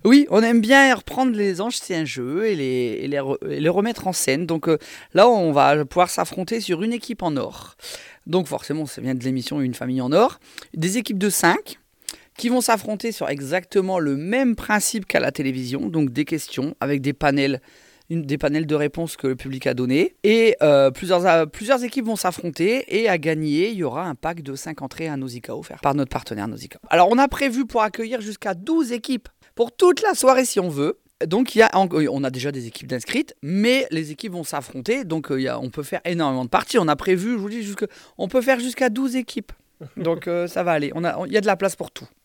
Oui, on aime bien reprendre les anciens jeux et les remettre en scène. Donc là, on va pouvoir s'affronter sur une équipe en or. Donc forcément, ça vient de l'émission Une famille en or. Des équipes de 5 qui vont s'affronter sur exactement le même principe qu'à la télévision. Donc des questions avec des panels de réponses que le public a donné. Et plusieurs équipes vont s'affronter. Et à gagner, il y aura un pack de 5 entrées à Nausicaa offert par notre partenaire Nausicaa. Alors on a prévu pour accueillir jusqu'à 12 équipes pour toute la soirée si on veut. Donc on a déjà des équipes d'inscrites, mais les équipes vont s'affronter. Donc on peut faire énormément de parties. On a prévu, je vous dis, on peut faire jusqu'à 12 équipes. Donc ça va aller. Il y a de la place pour tout.